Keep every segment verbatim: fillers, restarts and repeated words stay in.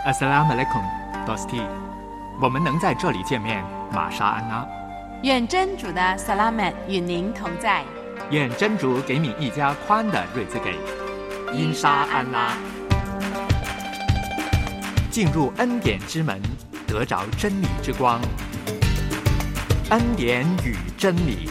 Assalamu alaikum, Dosti。我们能在这里见面，玛莎安拉。 愿真主的萨拉曼与您同在。 愿真主给你一家宽的瑞兹给。因沙安拉。进入恩典之门，得着真理之光。恩典与真理。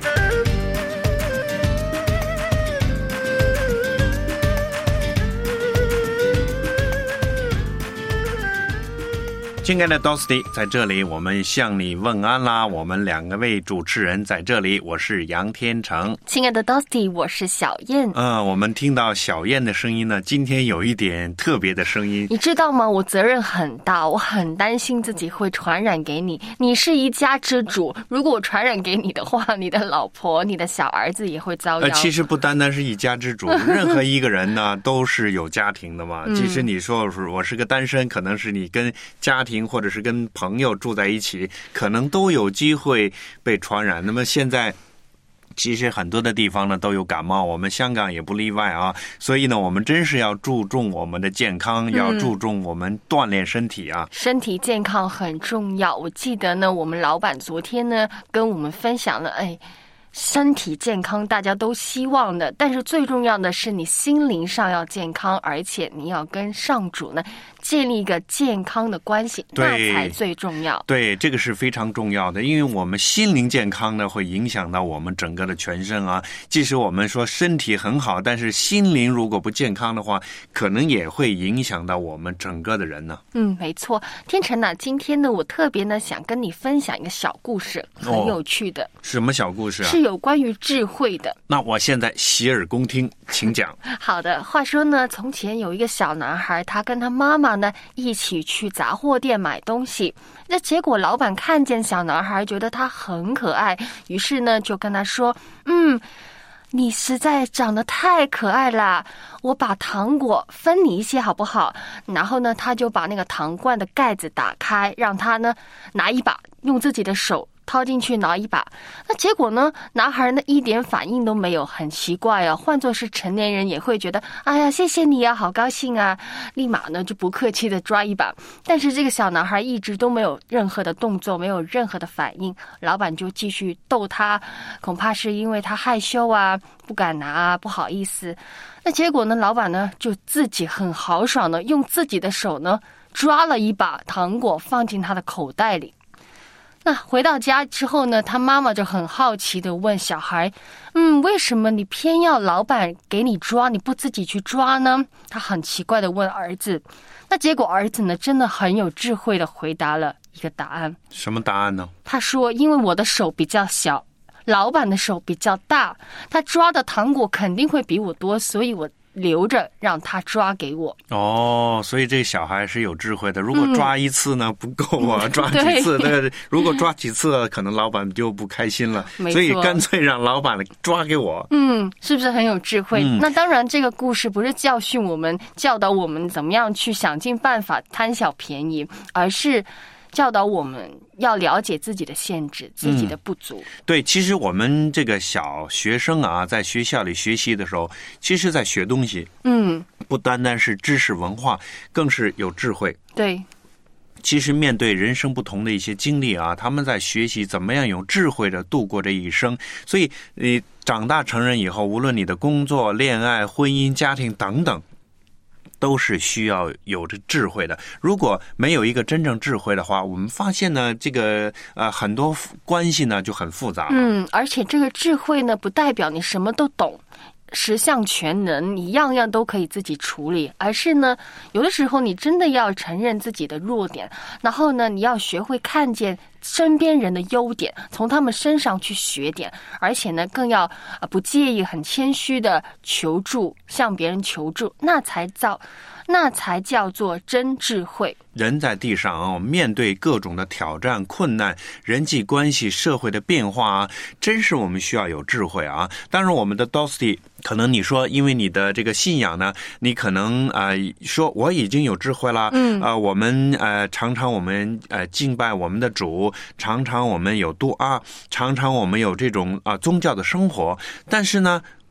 亲爱的 Dosti， 在这里我们向你问安啦！我们两个位主持人在这里，我是杨天成。 亲爱的 Dosti， 我是小燕。 嗯，我们听到小燕的声音呢，今天有一点特别的声音。 你知道吗？我责任很大，我很担心自己会传染给你。你是一家之主，如果我传染给你的话，你的老婆、你的小儿子也会遭殃。 呃，其实不单单是一家之主，任何一个人呢都是有家庭的嘛。其实你说我是个单身，可能是你跟家庭或者是跟朋友住在一起，可能都有机会被传染。那么现在其实很多的地方呢都有感冒，我们香港也不例外啊。所以呢，我们真是要注重我们的健康，要注重我们锻炼身体啊。 身体健康很重要。我记得呢，我们老板昨天呢跟我们分享了，哎。身体健康大家都希望的，但是最重要的是你心灵上要健康，而且你要跟上主呢建立一个健康的关系，那才最重要。 对，这个是非常重要的，因为我们心灵健康呢会影响到我们整个的全身啊。即使我们说身体很好，但是心灵如果不健康的话，可能也会影响到我们整个的人呢。 嗯，没错。天成呢，今天呢我特别呢想跟你分享一个小故事，很有趣的。 哦，什么小故事啊？ 是有关于智慧的。 那我现在洗耳恭听，请讲。 好的，话说呢，从前有一个小男孩，他跟他妈妈呢一起去杂货店买东西。那结果老板看见小男孩，觉得他很可爱，于是呢就跟他说：“嗯，你实在长得太可爱啦，我把糖果分你一些好不好？”然后呢，他就把那个糖罐的盖子打开，让他呢拿一把，用自己的手掏进去拿一把。那结果呢，男孩呢一点反应都没有，很奇怪啊。换作是成年人也会觉得，哎呀，谢谢你啊，好高兴啊，立马呢就不客气的抓一把。但是这个小男孩一直都没有任何的动作，没有任何的反应，老板就继续逗他，恐怕是因为他害羞啊，不敢拿啊，不好意思。那结果呢，老板呢就自己很豪爽的用自己的手呢抓了一把糖果放进他的口袋里。那回到家之后呢，他妈妈就很好奇的问小孩：“嗯，为什么你偏要老板给你抓，你不自己去抓呢？”他很奇怪的问儿子。那结果儿子呢，真的很有智慧的回答了一个答案。 什么答案呢？ 他说：“因为我的手比较小，老板的手比较大，他抓的糖果肯定会比我多，所以我留着让他抓给我。” 哦，所以这个小孩是有智慧的。如果抓一次呢、嗯、不够啊，抓几次那个如果抓几次可能老板就不开心了，所以干脆让老板抓给我。 嗯，是不是很有智慧、嗯、那当然这个故事不是教训我们，教导我们怎么样去想尽办法贪小便宜，而是教导我们要了解自己的限制，自己的不足、嗯、 对，其实我们这个小学生啊，在学校里学习的时候，其实在学东西，嗯，不单单是知识文化，更是有智慧。 对， 其实面对人生不同的一些经历啊，他们在学习怎么样有智慧的度过这一生。所以你长大成人以后，无论你的工作、恋爱、婚姻、家庭等等，都是需要有着智慧的。如果没有一个真正智慧的话，我们发现呢，这个呃很多关系呢就很复杂了。 嗯，而且这个智慧呢，不代表你什么都懂，十项全能，你样样都可以自己处理，而是呢，有的时候你真的要承认自己的弱点，然后呢，你要学会看见身边人的优点，从他们身上去学点，而且呢，更要呃不介意很谦虚的求助，向别人求助，那才造，那才叫做真智慧。 人在地上啊，面对各种的挑战、困难、人际关系、社会的变化啊，真是我们需要有智慧啊。当然，我们的 Dosti， 可能你说，因为你的这个信仰呢，你可能啊、呃、说我已经有智慧了，嗯，啊、呃，我们呃常常我们呃敬拜我们的主，常常我们有度啊，常常我们有这种啊、呃、宗教的生活，但是呢，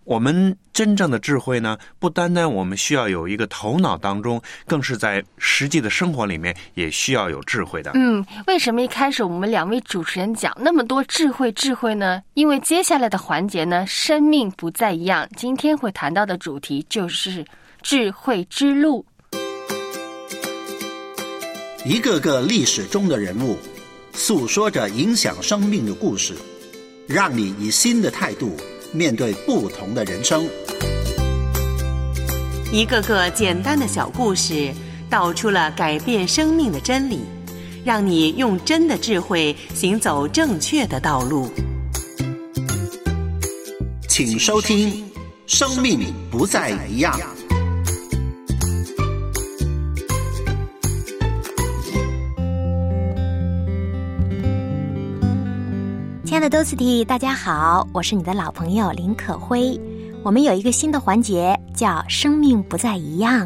我们真正的智慧呢，不单单我们需要有一个头脑当中，更是在实际的生活里面也需要有智慧的。 嗯，为什么一开始我们两位主持人讲那么多智慧智慧呢？因为接下来的环节呢，生命不再一样。今天会谈到的主题就是智慧之路。 一个个历史中的人物，诉说着影响生命的故事，让你以新的态度面对不同的人生。 一个个简单的小故事，道出了改变生命的真理，让你用真的智慧行走正确的道路。 请收听《生命不再一样》。 亲爱的多斯蒂，大家好，我是你的老朋友林可辉。我们有一个新的环节，叫生命不再一样。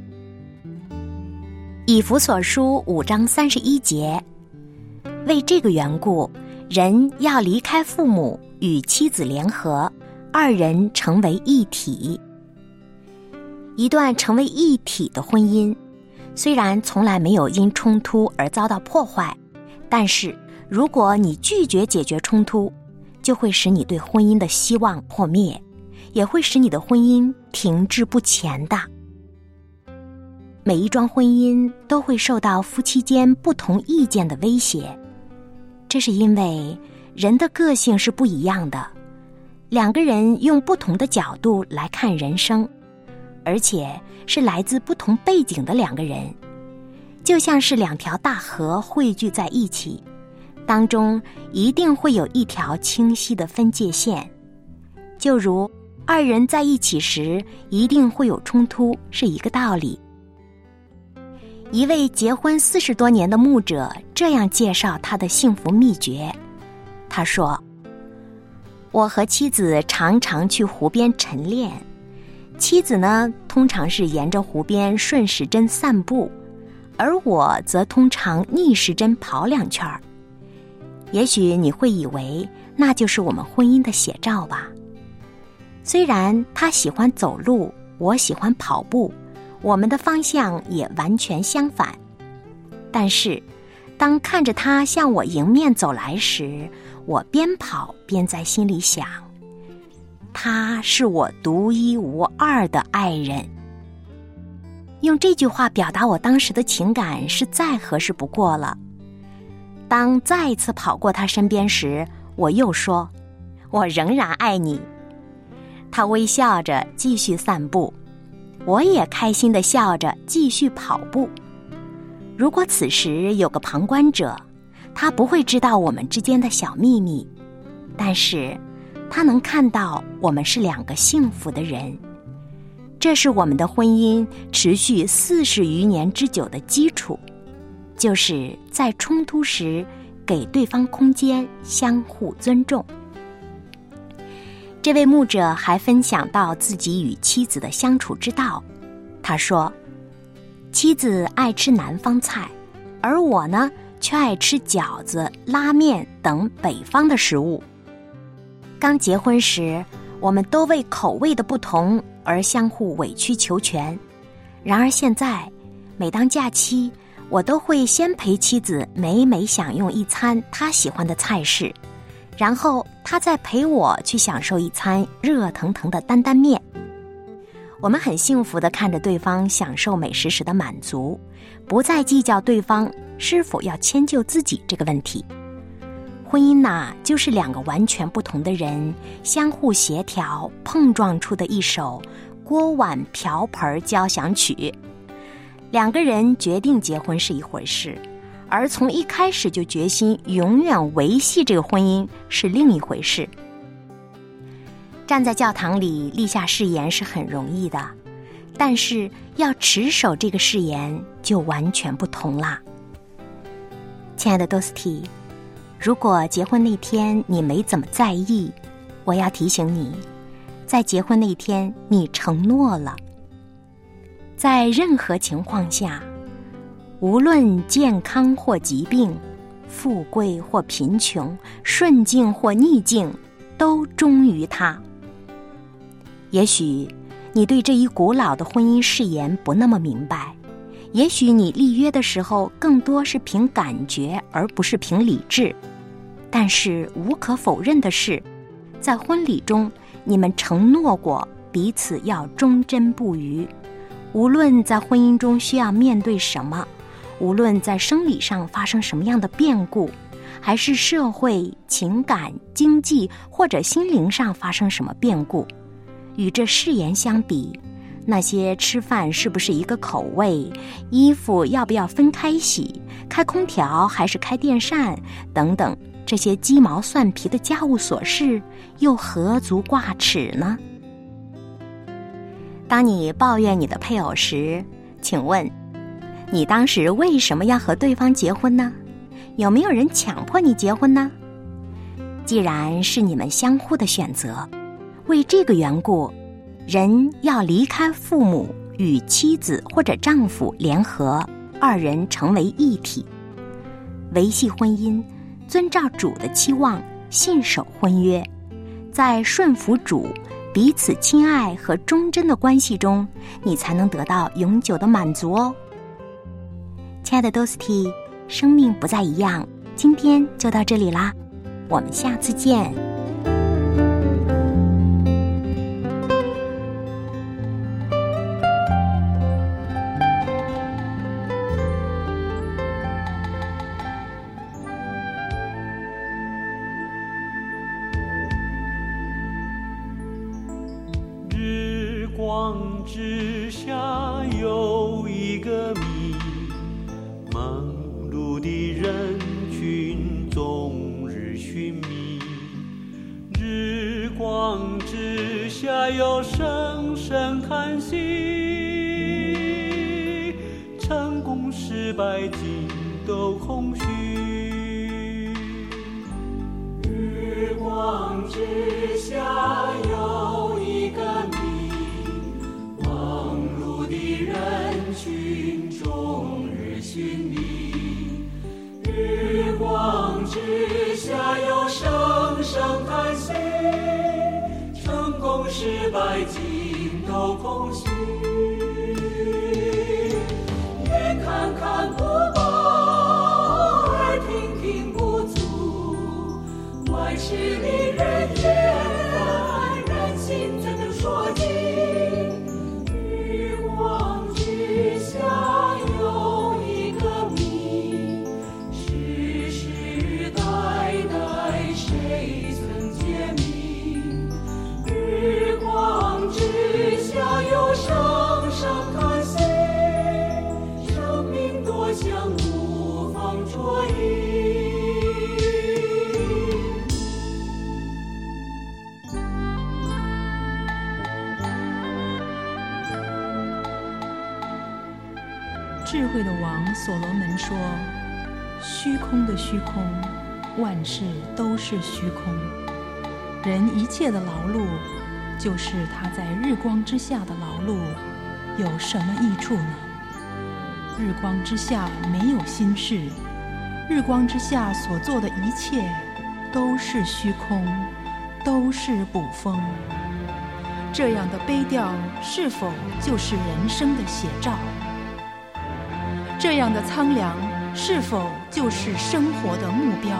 以弗所书五章三十一节，为这个缘故，人要离开父母，与妻子联合，二人成为一体。一段成为一体的婚姻，虽然从来没有因冲突而遭到破坏，但是如果你拒绝解决冲突，就会使你对婚姻的希望破灭，也会使你的婚姻停滞不前的。每一桩婚姻都会受到夫妻间不同意见的威胁，这是因为人的个性是不一样的，两个人用不同的角度来看人生，而且是来自不同背景的两个人，就像是两条大河汇聚在一起，当中一定会有一条清晰的分界线，就如二人在一起时一定会有冲突是一个道理。一位结婚四十多年的牧者这样介绍他的幸福秘诀，他说：我和妻子常常去湖边晨练，妻子呢通常是沿着湖边顺时针散步，而我则通常逆时针跑两圈儿。也许你会以为那就是我们婚姻的写照吧。虽然他喜欢走路，我喜欢跑步，我们的方向也完全相反，但是当看着他向我迎面走来时，我边跑边在心里想，他是我独一无二的爱人。用这句话表达我当时的情感是再合适不过了。当再一次跑过他身边时，我又说，我仍然爱你。他微笑着继续散步，我也开心地笑着继续跑步。如果此时有个旁观者，他不会知道我们之间的小秘密，但是他能看到我们是两个幸福的人。这是我们的婚姻持续四十余年之久的基础，就是在冲突时给对方空间，相互尊重。这位牧者还分享到自己与妻子的相处之道。他说，妻子爱吃南方菜，而我呢却爱吃饺子、拉面等北方的食物。刚结婚时，我们都为口味的不同而相互委曲求全。然而现在，每当假期，我都会先陪妻子美美享用一餐她喜欢的菜式，然后她再陪我去享受一餐热腾腾的担担面。我们很幸福地看着对方享受美食时的满足，不再计较对方是否要迁就自己这个问题。婚姻呐，就是两个完全不同的人相互协调碰撞出的一首锅碗瓢盆交响曲。两个人决定结婚是一回事，而从一开始就决心永远维系这个婚姻是另一回事。站在教堂里立下誓言是很容易的，但是要持守这个誓言就完全不同啦。亲爱的多斯蒂，如果结婚那天你没怎么在意，我要提醒你，在结婚那天你承诺了。在任何情况下，无论健康或疾病，富贵或贫穷，顺境或逆境，都忠于他。 也许你对这一古老的婚姻誓言不那么明白，也许你立约的时候更多是凭感觉而不是凭理智，但是无可否认的是，在婚礼中你们承诺过彼此要忠贞不渝，无论在婚姻中需要面对什么，无论在生理上发生什么样的变故，还是社会、情感、经济或者心灵上发生什么变故，与这誓言相比，那些吃饭是不是一个口味，衣服要不要分开洗，开空调还是开电扇等等，这些鸡毛蒜皮的家务琐事又何足挂齿呢？当你抱怨你的配偶时，请问你当时为什么要和对方结婚呢？有没有人强迫你结婚呢？既然是你们相互的选择，为这个缘故，人要离开父母，与妻子或者丈夫联合，二人成为一体，维系婚姻，遵照主的期望，信守婚约，在顺服主、彼此亲爱和忠贞的关系中，你才能得到永久的满足哦。亲爱的 Dosty， 生命不再一样，今天就到这里啦，我们下次见。 日光之下有一个谜，忙碌的人群终日寻觅，日光之下有声声叹息，成功失败尽都空虚。日光之下有一个谜，忙碌的人群终日寻觅，日光之下有声声叹息，成功失败尽都空虚。眼看看不饱，耳听听不足，万事令人厌烦，人心怎能说尽？日光之下有一个谜，世世代代谁曾解谜？日光之下有声声叹息，生命多像无方捉影。 智慧的王所罗门说：虚空的虚空，万事都是虚空。人一切的劳碌，就是他在日光之下的劳碌，有什么益处呢？日光之下没有心事，日光之下所做的一切都是虚空，都是捕风。这样的悲调是否就是人生的写照？这样的苍凉是否就是生活的目标？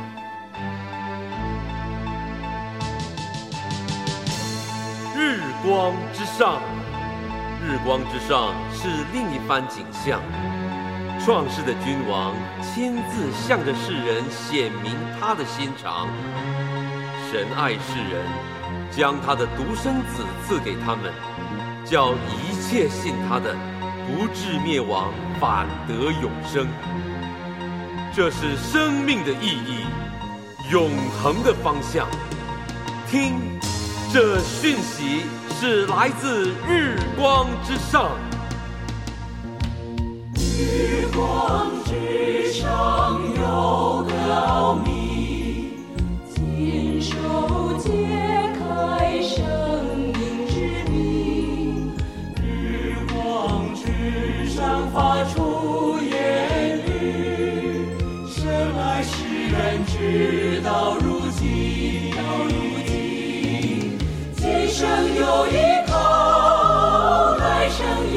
日光之上，日光之上是另一番景象。创世的君王亲自向着世人显明他的心肠。神爱世人，将他的独生子赐给他们，叫一切信他的不至灭亡，反得永生。这是生命的意义，永恒的方向。听，这讯息是来自日光之上。 日光之上有个奥秘，亲手揭开生命之谜。日光之上发出言语，神爱世人直到如今。今生有一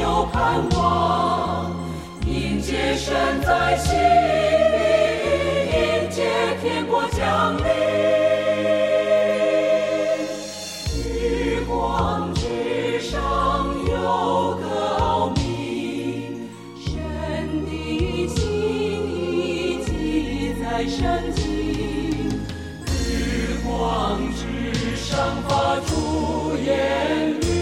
有盼望，迎接神在心里，迎接天国降临。日光之上有个奥秘，神的心意记在圣经。日光之上发出言语，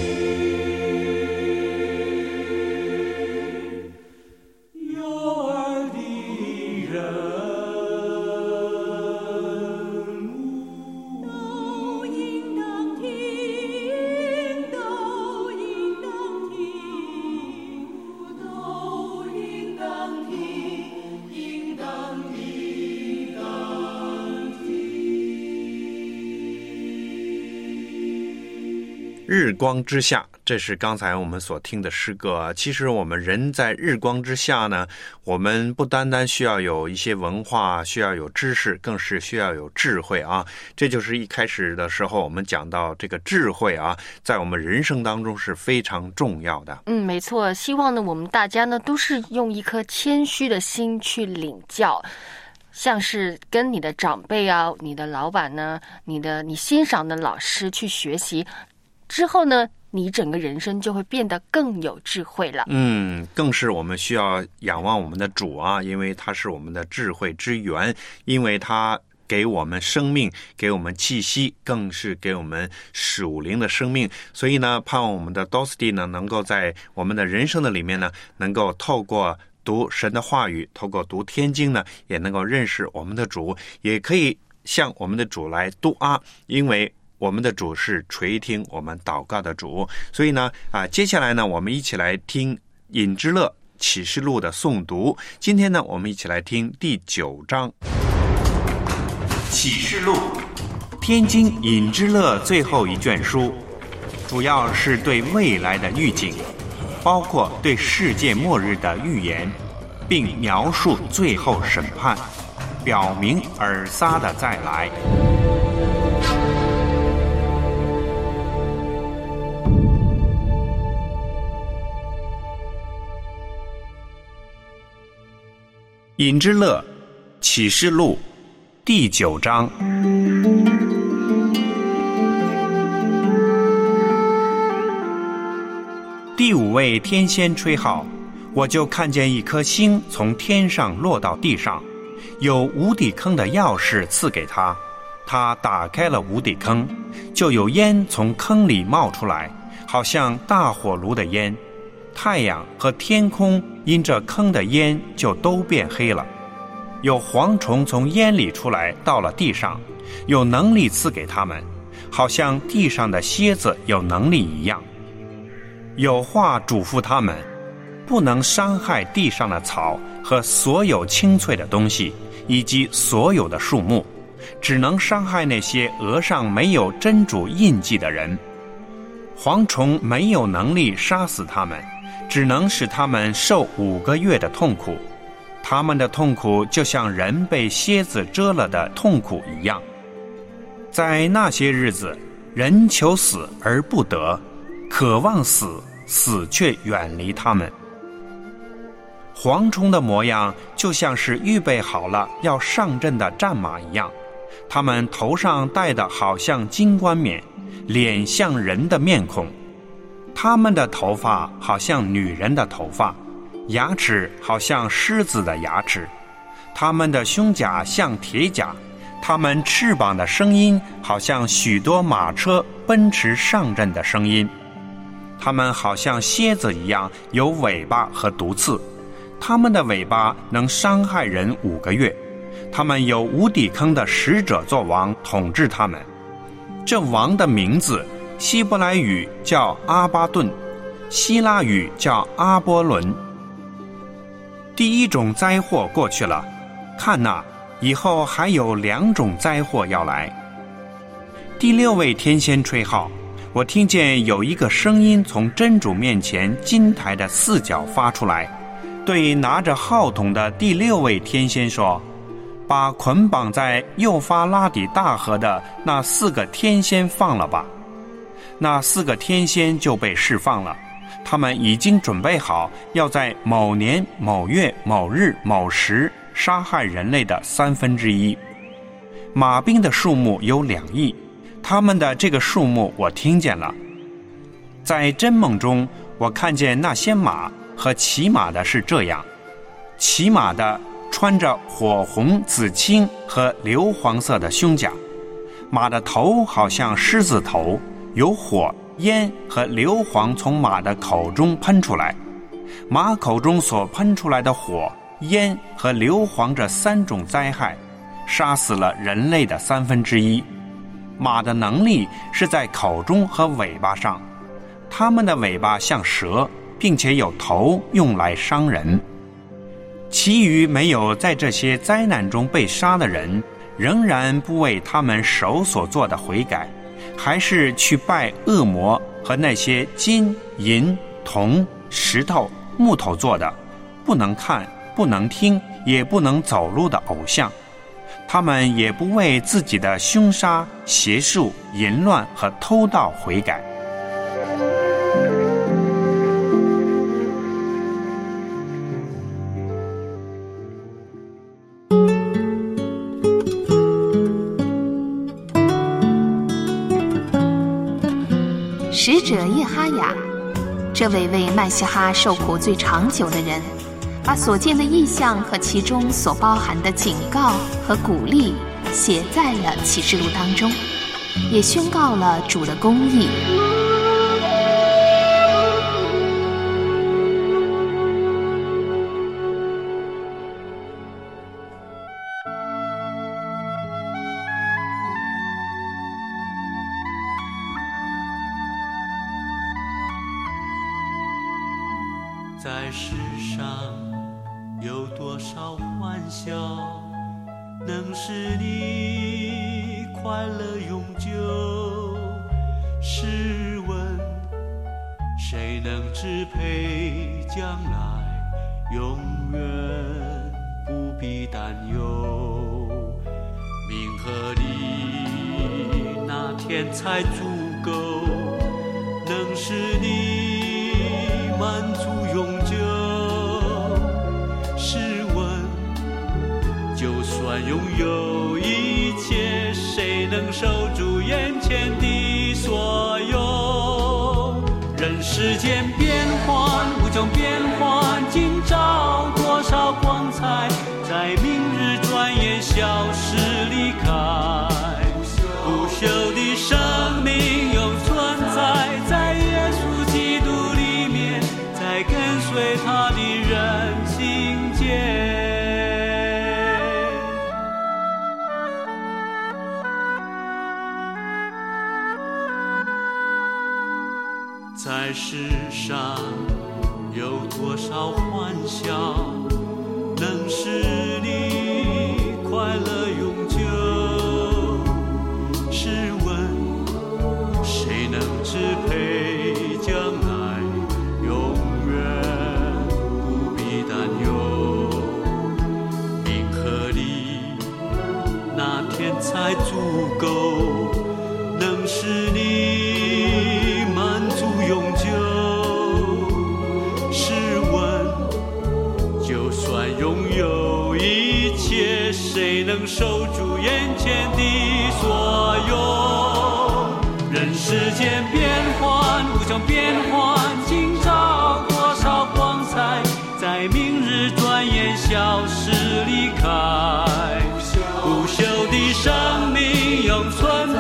日光之下，这是刚才我们所听的诗歌。其实我们人在日光之下呢，我们不单单需要有一些文化，需要有知识，更是需要有智慧啊。这就是一开始的时候我们讲到这个智慧啊，在我们人生当中是非常重要的。 嗯，没错。希望呢，我们大家呢都是用一颗谦虚的心去领教。像是跟你的长辈啊、你的老板呢、你的你欣赏的老师去学习之后呢，你整个人生就会变得更有智慧了。 嗯，更是我们需要仰望我们的主啊，因为他是我们的智慧之源，因为他给我们生命，给我们气息，更是给我们属灵的生命。所以呢，盼望我们的 Dosty 呢，能够在我们的人生的里面呢，能够透过读神的话语，透过读天经呢，也能够认识我们的主，也可以向我们的主来读啊，因为我们的主是垂听我们祷告的主。所以呢，啊，接下来呢，我们一起来听尹之乐启示录的诵读。今天呢，我们一起来听第九章启示录，天经尹之乐最后一卷书，主要是对未来的预警，包括对世界末日的预言，并描述最后审判，表明尔撒的再来。尹之乐启示录第九章。第五位天仙吹号，我就看见一颗星从天上落到地上，有无底坑的钥匙赐给他，他打开了无底坑，就有烟从坑里冒出来，好像大火炉的烟。太阳和天空因这坑的烟就都变黑了。有蝗虫从烟里出来到了地上，有能力赐给他们，好像地上的蝎子有能力一样。有话嘱咐他们，不能伤害地上的草和所有青翠的东西，以及所有的树木，只能伤害那些额上没有真主印记的人。蝗虫没有能力杀死他们，只能使他们受五个月的痛苦，他们的痛苦就像人被蝎子蛰了的痛苦一样。在那些日子，人求死而不得，渴望死，死却远离他们。蝗虫的模样就像是预备好了要上阵的战马一样，他们头上戴的好像金冠冕，脸像人的面孔，他们的头发好像女人的头发，牙齿好像狮子的牙齿，他们的胸甲像铁甲，他们翅膀的声音好像许多马车奔驰上阵的声音。他们好像蝎子一样有尾巴和毒刺，他们的尾巴能伤害人五个月。他们有无底坑的使者做王，统治他们。这王的名字希伯来语叫阿巴顿，希腊语叫阿波伦。第一种灾祸过去了，看哪，以后还有两种灾祸要来。第六位天仙吹号，我听见有一个声音从真主面前金台的四角发出来，对拿着号筒的第六位天仙说，把捆绑在幼发拉底大河的那四个天仙放了吧。那四个天仙就被释放了，他他们已经准备好要在某年某月某日某时杀害人类的三分之一。马兵的数目有两亿，他们的这个数目我听见了。在真梦中，我看见那些马和骑马的是这样：骑马的穿着火红、紫青和硫黄色的胸甲，马的头好像狮子头，有火、烟和硫磺从马的口中喷出来。马口中所喷出来的火、烟和硫磺这三种灾害，杀死了人类的三分之一。马的能力是在口中和尾巴上，它们的尾巴像蛇，并且有头用来伤人。其余没有在这些灾难中被杀的人，仍然不为他们手所做的悔改，还是去拜恶魔和那些金、银、铜、石头、木头做的，不能看、不能听、也不能走路的偶像。他们也不为自己的凶杀、邪术、淫乱和偷盗悔改。 使者叶哈雅，这位为麦西哈受苦最长久的人，把所见的异象和其中所包含的警告和鼓励写在了启示录当中，也宣告了主的公义。 在世上有多少欢笑，能使你快乐永久？试问谁能支配将来，永远不必担忧？名和利那天才足够，能使你满足永久。试问就算拥有一切，谁能守住眼前的所有？人世间变幻无穷，变幻今朝多少光彩，在明日转眼消失离开。不朽的生命永存在，在耶稣基督里面，在跟随他的人境界。在世上有多少欢笑，能使你快乐永久？试问谁能支配将来，永远不必担忧？名和利那天才足够，能使你满足永久。试问就算拥有一切，谁能守住眼前的所有？人世间变幻无穷，变幻今朝多少光彩，在明日转眼消失离开。不朽的生命永存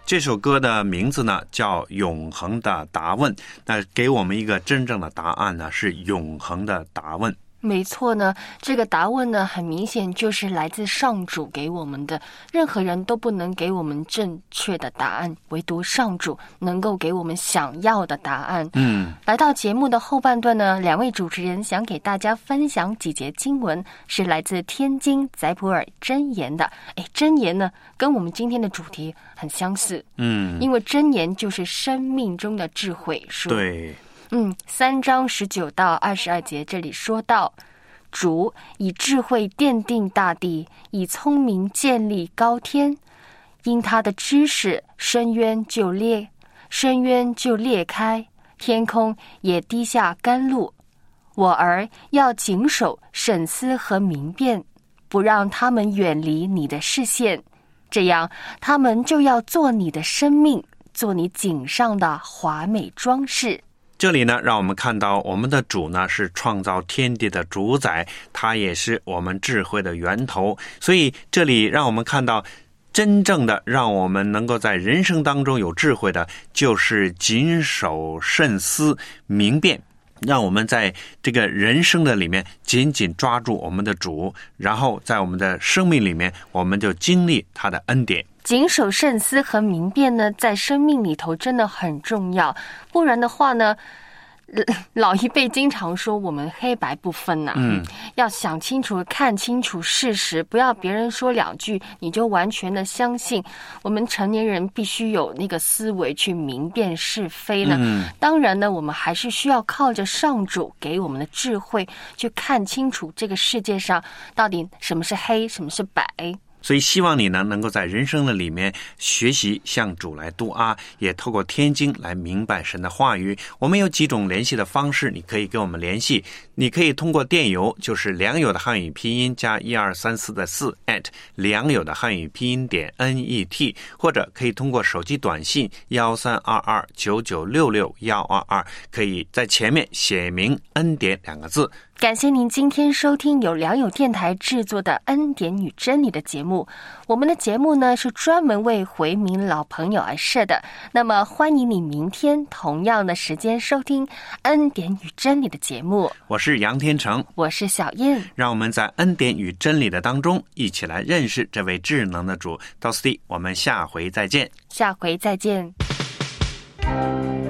这首歌的名字呢叫《永恒的答问》，那给我们一个真正的答案呢是永恒的答问。 没错呢，这个答问呢，很明显就是来自上主给我们的。任何人都不能给我们正确的答案，唯独上主能够给我们想要的答案。 嗯， 来到节目的后半段呢，两位主持人想给大家分享几节经文，是来自天津载普尔箴言的。哎，箴言呢，跟我们今天的主题很相似。 嗯， 因为箴言就是生命中的智慧书。 对。 嗯，三章十九到二十二节，这里说到，主以智慧奠定大地，以聪明建立高天。因他的知识，深渊就裂，深渊就裂开，天空也滴下甘露。我儿要谨守审思和明辨，不让他们远离你的视线，这样他们就要做你的生命，做你颈上的华美装饰。 这里呢，让我们看到我们的主呢是创造天地的主宰，他也是我们智慧的源头。所以这里让我们看到，真正的让我们能够在人生当中有智慧的，就是谨守慎思明辨，让我们在这个人生的里面紧紧抓住我们的主，然后在我们的生命里面，我们就经历他的恩典。 谨守慎思和明辨呢，在生命里头真的很重要，不然的话呢，老一辈经常说我们黑白不分呐、啊， 嗯， 要想清楚、看清楚事实，不要别人说两句你就完全的相信。我们成年人必须有那个思维去明辨是非呢。 嗯， 当然呢，我们还是需要靠着上主给我们的智慧，去看清楚这个世界上到底什么是黑，什么是白。 所以希望你呢能够在人生的里面学习向主来读啊，也透过天经来明白神的话语。我们有几种联系的方式，你可以跟我们联系。你可以通过电邮，就是良友的汉语拼音加一二三四的四 at 良友的汉语拼音点 net， 或者可以通过手机短信幺三二二九九六六幺二二，可以在前面写明恩典两个字。 感谢您今天收听由良友电台制作的恩典与真理的节目。我们的节目呢是专门为回民老朋友而设的，那么欢迎你明天同样的时间收听恩典与真理的节目。 我是杨天成， 我是小燕， 让我们在恩典与真理的当中一起来认识这位智能的主。到此地，我们下回再见。 下回再见。